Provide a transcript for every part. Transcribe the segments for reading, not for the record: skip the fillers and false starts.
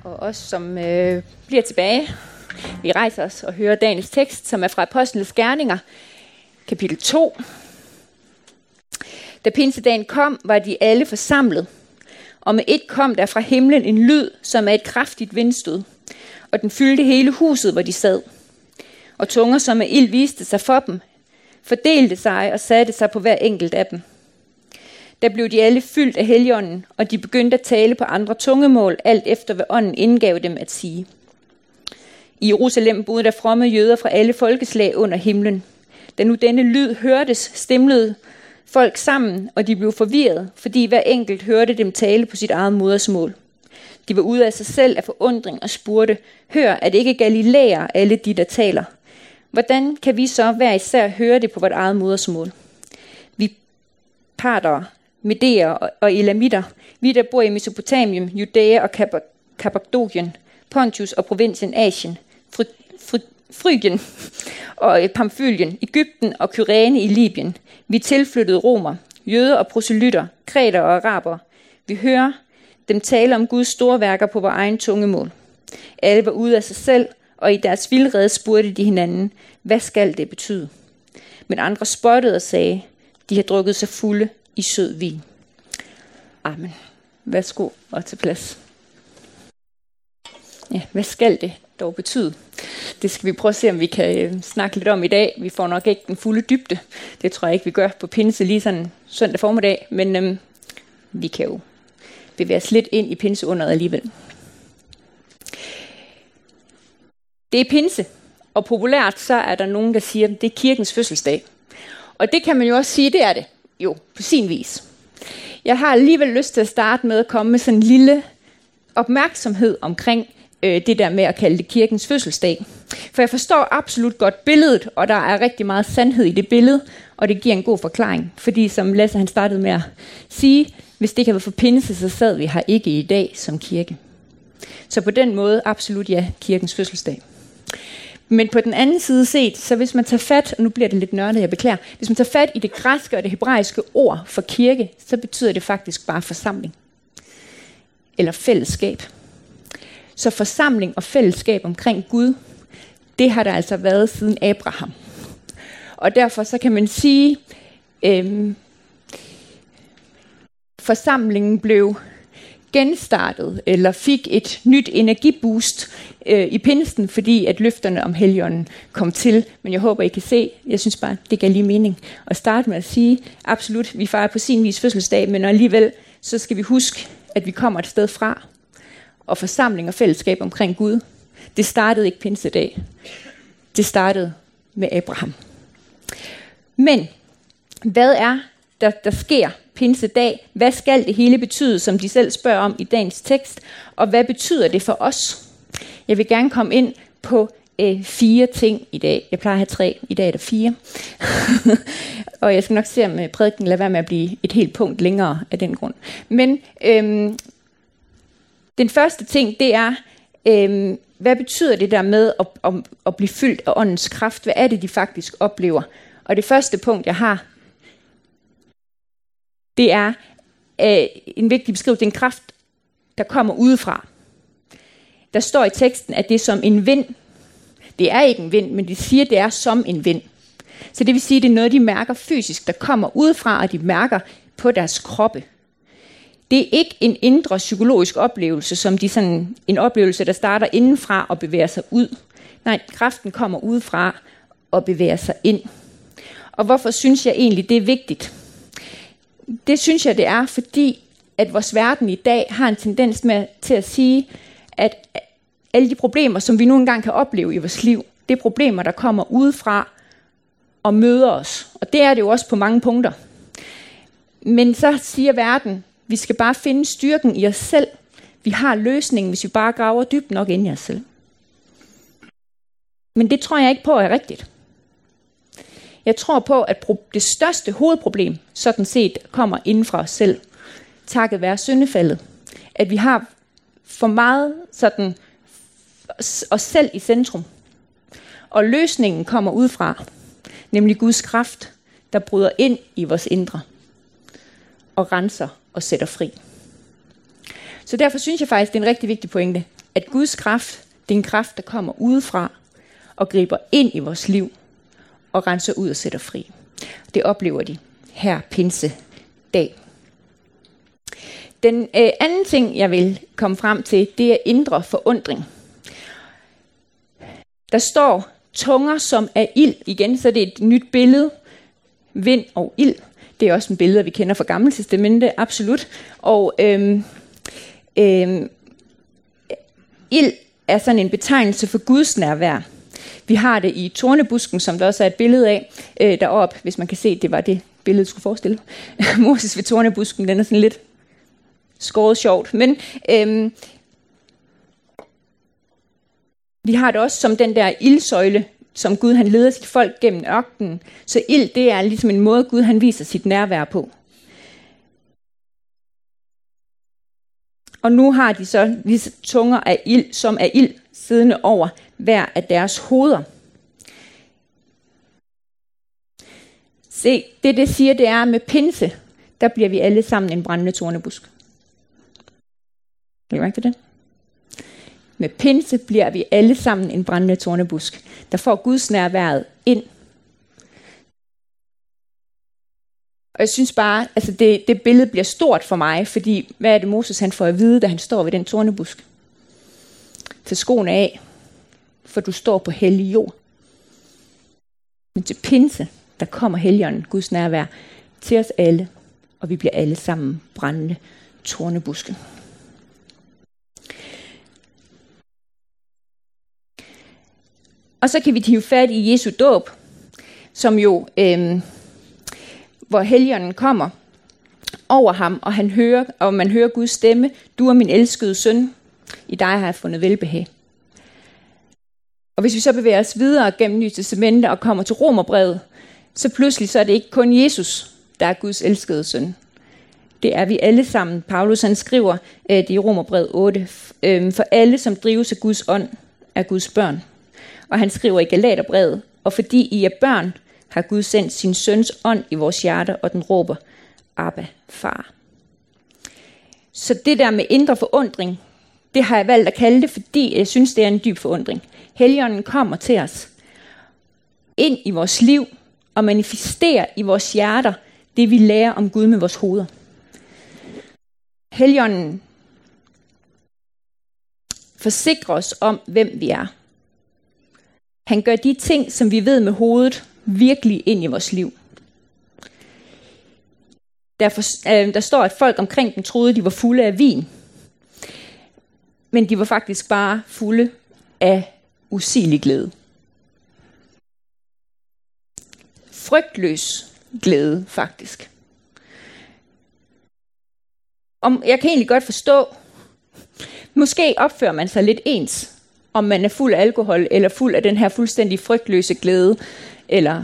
og os, som bliver tilbage. Vi rejser os og hører dagens tekst, som er fra Apostlenes Gerninger, kapitel 2. Da pinsedagen kom, var de alle forsamlet, og med et kom der fra himlen en lyd, som af et kraftigt vindstød, og den fyldte hele huset, hvor de sad. Og tunger som af ild viste sig for dem, fordelte sig og satte sig på hver enkelt af dem. Der blev de alle fyldt af Helligånden, og de begyndte at tale på andre tungemål, alt efter hvad ånden indgav dem at sige. I Jerusalem boede der fromme jøder fra alle folkeslag under himlen. Da nu denne lyd hørtes, stimlede folk sammen, og de blev forvirret, fordi hver enkelt hørte dem tale på sit eget modersmål. De var ude af sig selv af forundring og spurgte, hør, er det ikke Galilæer, alle de, der taler? Hvordan kan vi så hver især høre det på vort eget modersmål? Vi partere, Medæer og Elamitter, vi der bor i Mesopotamien, Judæa og Kappadokien, Pontus og provinsen Asien, Frygien og Pamfylien, Egypten og Kyrene i Libyen. Vi tilflyttede romer, jøder og proselytter, kreter og araber. Vi hører dem tale om Guds store værker på vores egen tungemål. Alle var ude af sig selv, og i deres vildrede spurgte de hinanden, hvad skal det betyde? Men andre spottede og sagde, de har drukket sig fulde i sød vin. Amen. Værsgo og til plads. Ja, hvad skal det dog betyde? Det skal vi prøve at se, om vi kan snakke lidt om i dag. Vi får nok ikke den fulde dybde. Det tror jeg ikke, vi gør på pinse lige sådan søndag formiddag. Men vi kan jo bevæge os lidt ind i pinseunderet alligevel. Det er pinse, og populært så er der nogen, der siger, at det er kirkens fødselsdag. Og det kan man jo også sige, det er det jo på sin vis. Jeg har alligevel lyst til at starte med at komme med sådan en lille opmærksomhed omkring det der med at kalde det kirkens fødselsdag. For jeg forstår absolut godt billedet, og der er rigtig meget sandhed i det billede, og det giver en god forklaring. Fordi som Lasse han startede med at sige, hvis det ikke havde været for pinse, så sad vi her ikke i dag som kirke. Så på den måde absolut ja, kirkens fødselsdag. Men på den anden side set, så hvis man tager fat, og nu bliver det lidt nørdet, jeg beklager, hvis man tager fat i det græske og det hebraiske ord for kirke, så betyder det faktisk bare forsamling. Eller fællesskab. Så forsamling og fællesskab omkring Gud, det har der altså været siden Abraham. Og derfor så kan man sige, forsamlingen blev genstartet, eller fik et nyt energiboost i pinsen, fordi at løfterne om Helligånden kom til. Men jeg håber, I kan se, jeg synes bare, det gav lige mening at starte med at sige, absolut, vi fejrer på sin vis fødselsdag, men alligevel, så skal vi huske, at vi kommer et sted fra, og forsamling og fællesskab omkring Gud, det startede ikke pinsedag. Det startede med Abraham. Men hvad er der sker pinsedag? Hvad skal det hele betyde, som de selv spørger om i dagens tekst? Og hvad betyder det for os? Jeg vil gerne komme ind på 4 ting i dag. Jeg plejer at have 3, i dag er der 4. Og jeg skal nok se, om prædiken lader være med at blive et helt punkt længere af den grund. Men den første ting, det er, hvad betyder det der med at blive fyldt af åndens kraft? Hvad er det, de faktisk oplever? Og det første punkt, jeg har, det er en vigtig beskrivelse. Det er en kraft, der kommer udefra. Der står i teksten, at det er som en vind. Det er ikke en vind, men de siger, at det er som en vind. Så det vil sige, at det er noget, de mærker fysisk, der kommer udefra, og de mærker på deres kroppe. Det er ikke en indre psykologisk oplevelse, som en oplevelse, der starter indenfra og bevæger sig ud. Nej, kraften kommer udefra og bevæger sig ind. Og hvorfor synes jeg egentlig, det er vigtigt? Det synes jeg, det er, fordi at vores verden i dag har en tendens til at sige, at alle de problemer, som vi nu engang kan opleve i vores liv, det er problemer, der kommer udefra og møder os. Og det er det jo også på mange punkter. Men så siger verden, vi skal bare finde styrken i os selv. Vi har løsningen, hvis vi bare graver dybt nok ind i os selv. Men det tror jeg ikke på er rigtigt. Jeg tror på, at det største hovedproblem sådan set kommer inden fra os selv, takket være syndefaldet. At vi har for meget sådan os selv i centrum. Og løsningen kommer udefra, nemlig Guds kraft, der bryder ind i vores indre og renser og sætter fri. Så derfor synes jeg faktisk, det er en rigtig vigtig pointe, at Guds kraft, det er en kraft, der kommer udefra og griber ind i vores liv og renser ud og sætter fri. Det oplever de her pinsedag. Den anden ting, jeg vil komme frem til, det er indre forundring. Der står tunger som er ild. Igen, så det er et nyt billede. Vind og ild. Det er også en billede, vi kender fra Gamle Testamente, absolut. Og ild er sådan en betegnelse for Guds nærvær. Vi har det i tornebusken, som der også er et billede af deroppe, hvis man kan se, det var det billede, du skulle forestille. Moses ved tornebusken, den er sådan lidt skåret sjovt. Men vi har det også som den der ildsøjle, som Gud han leder sit folk gennem ørkenen. Så ild, det er ligesom en måde, Gud han viser sit nærvær på. Og nu har de så disse tunger af ild, som er ild, siddende over hver af deres hoveder. Se, det siger, det er med pinse, der bliver vi alle sammen en brændende tornebusk. Kan I mærke det? Med pinse bliver vi alle sammen en brændende tornebusk, der får Guds nærværet ind. Og jeg synes bare, altså det billede bliver stort for mig, fordi hvad er det Moses han får at vide, da han står ved den tornebusk? Til skoene af, for du står på hellig jord. Men til pinse, der kommer Helligånden, Guds nærvær, til os alle, og vi bliver alle sammen brændende tornebuske. Og så kan vi hive fat i Jesu dåb, som jo, hvor Helligånden kommer over ham, og man hører Guds stemme, du er min elskede søn, i dig har jeg fundet velbehag. Og hvis vi så bevæger os videre gennem Nye Testamente og kommer til Romerbrevet, så pludselig så er det ikke kun Jesus, der er Guds elskede søn. Det er vi alle sammen. Paulus han skriver det i Romerbrevet 8, for alle som drives af Guds ånd er Guds børn. Og han skriver i Galaterbrevet, og fordi I er børn, har Gud sendt sin søns ånd i vores hjerter, og den råber, Abba, far. Så det der med indre forundring, det har jeg valgt at kalde det, fordi jeg synes, det er en dyb forundring. Helligånden kommer til os ind i vores liv og manifesterer i vores hjerter det, vi lærer om Gud med vores hoveder. Helligånden forsikrer os om, hvem vi er. Han gør de ting, som vi ved med hovedet, virkelig ind i vores liv. Der står, at folk omkring dem troede, de var fulde af vin. Men de var faktisk bare fulde af usigelig glæde. Frygtløs glæde, faktisk. Jeg kan egentlig godt forstå, måske opfører man sig lidt ens, om man er fuld af alkohol, eller fuld af den her fuldstændig frygtløse glæde, eller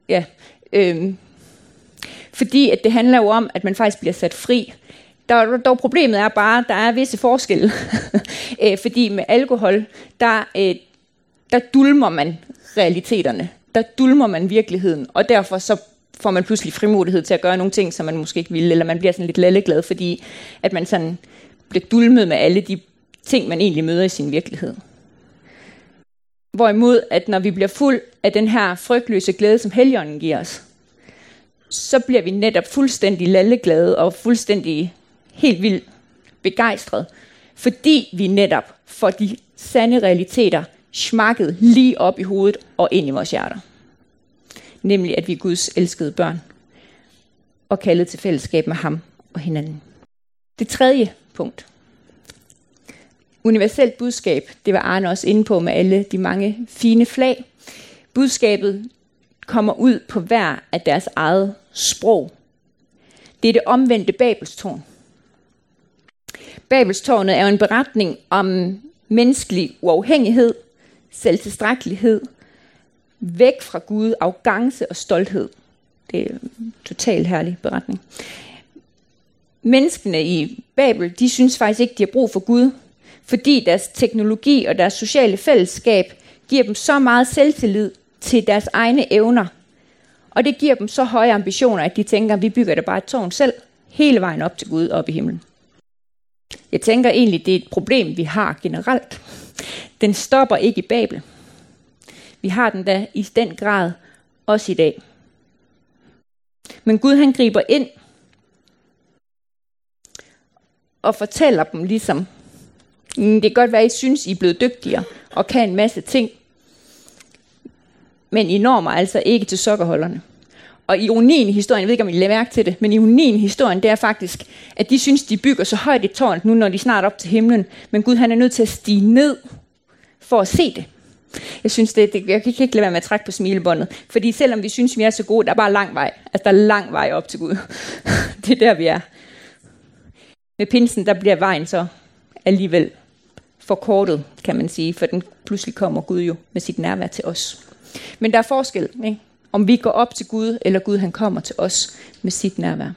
fordi at det handler jo om, at man faktisk bliver sat fri. Dog problemet er bare, at der er visse forskelle. Fordi med alkohol, der dulmer man realiteterne. Der dulmer man virkeligheden, og derfor så får man pludselig frimodighed til at gøre nogle ting, som man måske ikke ville, eller man bliver sådan lidt lalleglad, fordi at man sådan bliver dulmet med alle de ting, man egentlig møder i sin virkelighed. Hvorimod, at når vi bliver fuld af den her frygtløse glæde, som Helligånden giver os, så bliver vi netop fuldstændig lalleglade og fuldstændig helt vildt begejstret, fordi vi netop får de sande realiteter smakket lige op i hovedet og ind i vores hjerter. Nemlig, at vi er Guds elskede børn og kaldet til fællesskab med ham og hinanden. Det tredje punkt. Universelt budskab, det var Arne også inde på med alle de mange fine flag. Budskabet kommer ud på hver af deres eget sprog. Det er det omvendte Babelstårn. Babelstårnet er jo en beretning om menneskelig uafhængighed, selvtilstrækkelighed, væk fra Gud, arrogance og stolthed. Det er en totalt herlig beretning. Menneskene i Babel, de synes faktisk ikke, de har brug for Gud, fordi deres teknologi og deres sociale fællesskab giver dem så meget selvtillid til deres egne evner. Og det giver dem så høje ambitioner, at de tænker, at vi bygger da bare et tårn selv, hele vejen op til Gud, op i himlen. Jeg tænker egentlig, det er et problem, vi har generelt. Den stopper ikke i Babel. Vi har den da i den grad også i dag. Men Gud han griber ind og fortæller dem ligesom, det kan godt være, at I synes, I er blevet dygtigere og kan en masse ting, men I når mig altså ikke til sokkerholderne. Og ironien i historien, jeg ved ikke, om I lader mærke til det, men ironien i historien, det er faktisk, at de synes, de bygger så højt et tårn, nu når de snart op til himlen, men Gud han er nødt til at stige ned for at se det. Jeg synes, jeg kan ikke lade være med at trække på smilebåndet, fordi selvom vi synes, vi er så gode, der er bare lang vej. Altså, der er lang vej op til Gud. Det er der, vi er. Med pinsen, der bliver vejen så alligevel forkortet, kan man sige, for den pludselig kommer Gud jo med sit nærvær til os. Men der er forskel, ikke? Om vi går op til Gud, eller Gud han kommer til os med sit nærvær.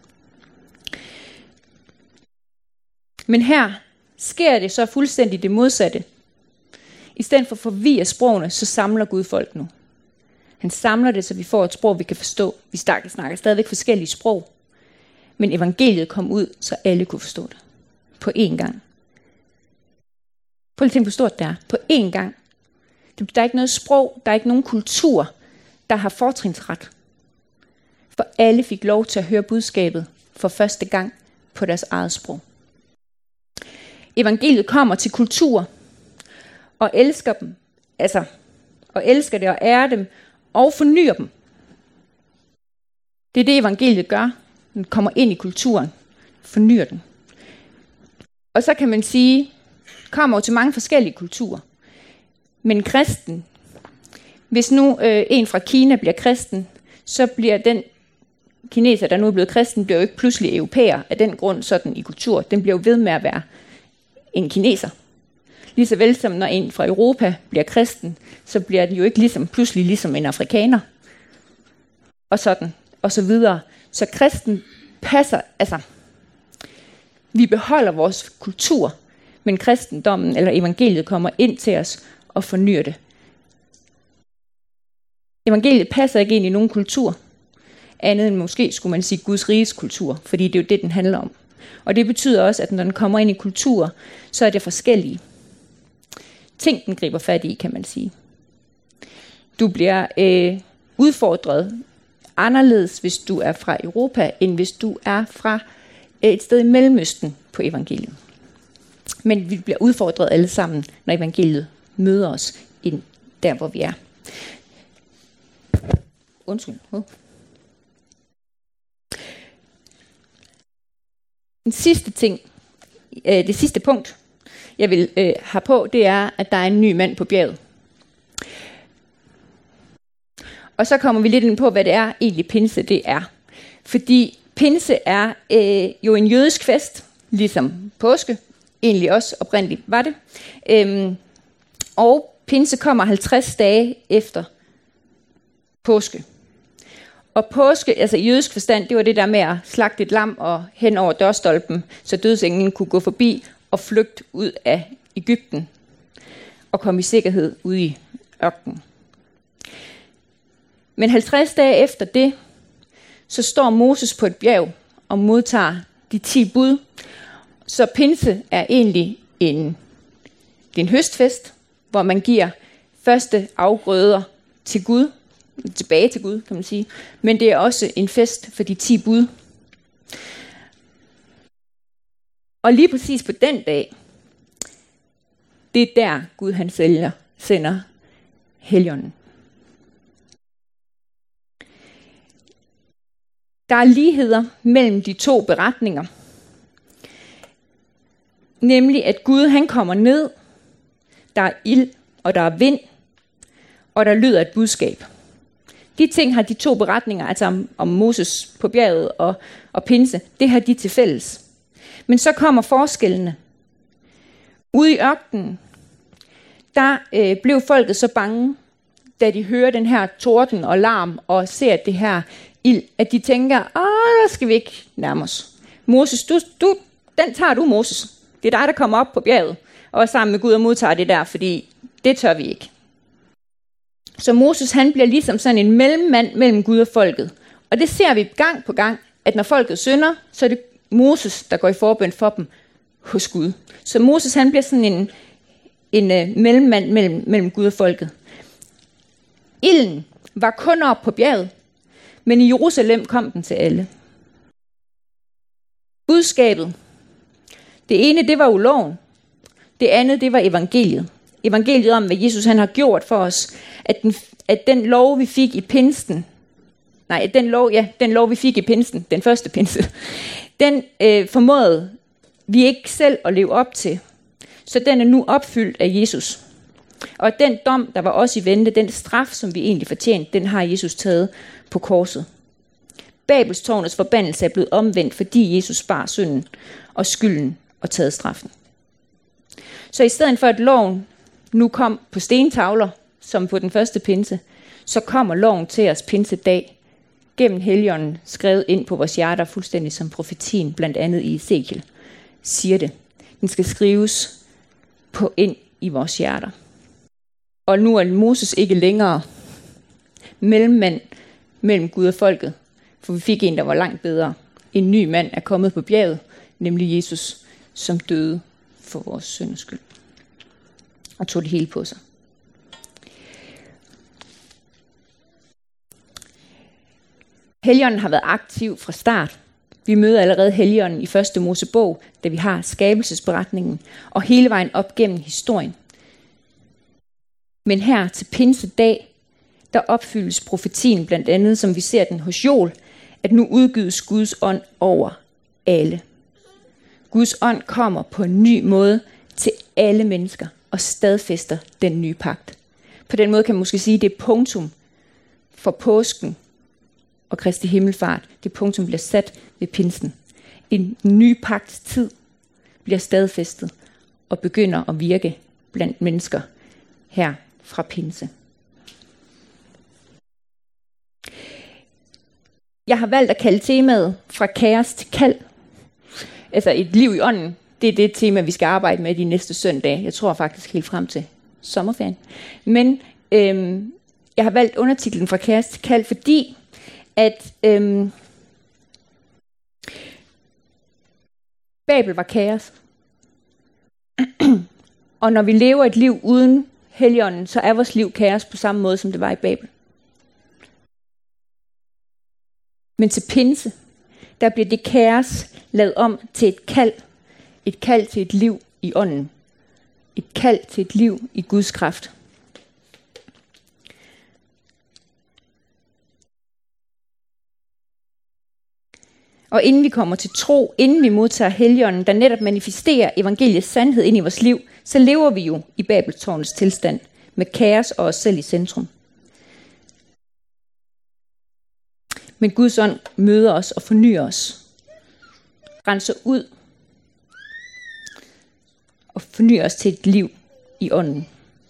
Men her sker det så fuldstændig det modsatte. I stedet for at forvirre sprogene, så samler Gud folk nu. Han samler det, så vi får et sprog, vi kan forstå. Vi snakker stadigvæk forskellige sprog. Men evangeliet kom ud, så alle kunne forstå det. På én gang. Prøv lige at tænke, hvor stort det er. På én gang. Der er ikke noget sprog, der er ikke nogen kultur, der har fortrinsret. For alle fik lov til at høre budskabet for første gang på deres eget sprog. Evangeliet kommer til kultur og elsker dem, og elsker det og ærer dem og fornyer dem. Det er det, evangeliet gør. Den kommer ind i kulturen, fornyer den. Og så kan man sige, kommer jo til mange forskellige kulturer. Men kristen, hvis nu en fra Kina bliver kristen, så bliver den kineser, der nu er blevet kristen, bliver jo ikke pludselig europæer af den grund sådan i kultur. Den bliver jo ved med at være en kineser. Lige så vel som når en fra Europa bliver kristen, så bliver den jo ikke pludselig ligesom en afrikaner. Og sådan, og så videre. Så kristen passer, vi beholder vores kultur, men kristendommen eller evangeliet kommer ind til os og fornyer det. Evangeliet passer ikke ind i nogen kultur, andet end måske skulle man sige Guds riges kultur, fordi det er jo det, den handler om. Og det betyder også, at når den kommer ind i kultur, så er det forskellige ting, den griber fat i, kan man sige. Du bliver udfordret anderledes, hvis du er fra Europa, end hvis du er fra et sted i Mellemøsten på evangeliet. Men vi bliver udfordret alle sammen, når evangeliet møder os ind der, hvor vi er. Undskyld. Den sidste ting, det sidste punkt, jeg vil have på, det er, at der er en ny mand på bjerget. Og så kommer vi lidt ind på, hvad det er egentlig pinse det er. Fordi pinse er jo en jødisk fest, ligesom påske, egentlig også oprindeligt var det. Og pinse kommer 50 dage efter påske. Og påske, altså i jødisk forstand, det var det der med at slagte et lam og hen over dørstolpen, så dødsenglen kunne gå forbi og flygte ud af Egypten og komme i sikkerhed ude i ørkenen. Men 50 dage efter det, så står Moses på et bjerg og modtager de 10 bud. Så pinse er egentlig en høstfest, hvor man giver første afgrøder til Gud, tilbage til Gud, kan man sige. Men det er også en fest for de 10 bud. Og lige præcis på den dag, det er der Gud han sender Helligånden. Der er ligheder mellem de 2 beretninger. Nemlig at Gud han kommer ned, der er ild og der er vind, og der lyder et budskab. De ting har de 2 beretninger, altså om Moses på bjerget og pinse, det har de til fælles. Men så kommer forskellene. Ude i ørkenen, der blev folket så bange, da de hører den her torden og larm og ser det her ild, at de tænker, der skal vi ikke nærme os. Moses, den tager du, Moses. Det er dig, der kommer op på bjerget og sammen med Gud og modtager det der, fordi det tør vi ikke. Så Moses han bliver ligesom sådan en mellemmand mellem Gud og folket. Og det ser vi gang på gang, at når folket synder, så er det Moses, der går i forbøn for dem. hos Gud. Så Moses han bliver sådan en mellemmand mellem Gud og folket. Ilden var kun op på bjerget, men i Jerusalem kom den til alle. Budskabet. Det ene, det var jo loven. Det andet, det var evangeliet. Evangeliet om, hvad Jesus han har gjort for os. At den lov, vi fik i pinsen, den lov, vi fik i pinsen, den første pinse, den formåede vi ikke selv at leve op til. Så den er nu opfyldt af Jesus. Og at den dom, der var også i vente, den straf, som vi egentlig fortjente, den har Jesus taget på korset. Babelstårnets forbandelse er blevet omvendt, fordi Jesus bar synden og skylden og taget straffen. Så i stedet for at loven nu kom på stentavler, som på den første pinse, så kommer loven til os pinsedag gennem Helligånden skrevet ind på vores hjerter, fuldstændig som profetien, blandt andet i Ezekiel, siger det. Den skal skrives ind i vores hjerter. Og nu er Moses ikke længere mellemmand mellem Gud og folket, for vi fik en, der var langt bedre. En ny mand er kommet på bjerget, nemlig Jesus, som døde for vores synders skyld og tog det hele på sig. Helligånden har været aktiv fra start. Vi møder allerede Helligånden i 1. Mosebog, da vi har skabelsesberetningen, og hele vejen op gennem historien. Men her til pinsedag, der opfyldes profetien blandt andet, som vi ser den hos Joel, at nu udgydes Guds ånd over alle. Guds ånd kommer på en ny måde til alle mennesker og stadfæster den nye pagt. På den måde kan man måske sige, at det er punktum for påsken og Kristi himmelfart. Det punktum bliver sat ved pinsen. En ny pagts tid bliver stadfæstet og begynder at virke blandt mennesker her fra pinse. Jeg har valgt at kalde temaet fra kaos til kald. Altså et liv i ånden. Det er det tema, vi skal arbejde med de næste søndage. Jeg tror faktisk helt frem til sommerferien. Men jeg har valgt undertitlen fra kaos til kald, fordi at Babel var kaos. Og når vi lever et liv uden Helligånden, så er vores liv kaos på samme måde, som det var i Babel. Men til pinse, der bliver det kaos lavet om til et kald. Et kald til et liv i ånden. Et kald til et liv i Guds kraft. Og inden vi kommer til tro, inden vi modtager Helligånden, der netop manifesterer evangeliets sandhed ind i vores liv, så lever vi jo i Babelstårnets tilstand med kaos og os selv i centrum. Men Guds ånd møder os og fornyer os. Renser ud og fornyer os til et liv i ånden.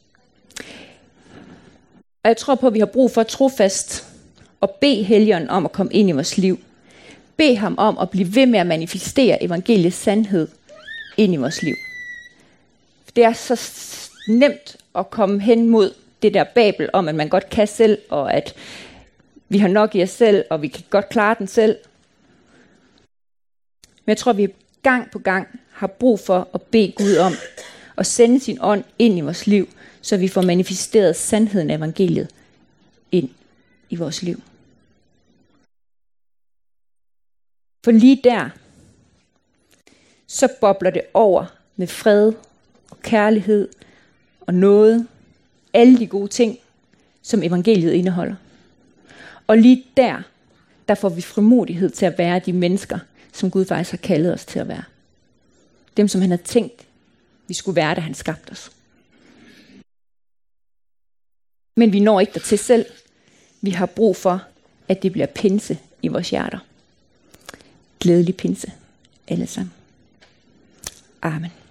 Og jeg tror på, at vi har brug for trofast og bede Helligånden om at komme ind i vores liv. Bed ham om at blive ved med at manifestere evangeliets sandhed ind i vores liv. Det er så nemt at komme hen mod det der Babel om, at man godt kan selv, og at vi har nok i os selv, og vi kan godt klare den selv. Men jeg tror, at vi gang på gang har brug for at bede Gud om at sende sin ånd ind i vores liv, så vi får manifesteret sandheden af evangeliet ind i vores liv. For lige der, så bobler det over med fred og kærlighed og nåde. Alle de gode ting, som evangeliet indeholder. Og lige der får vi frimodighed til at være de mennesker, som Gud faktisk har kaldet os til at være. Dem, som han har tænkt, vi skulle være, da han skabte os. Men vi når ikke dertil selv. Vi har brug for, at det bliver pinse i vores hjerter. Glædelig pinse, alle sammen. Amen.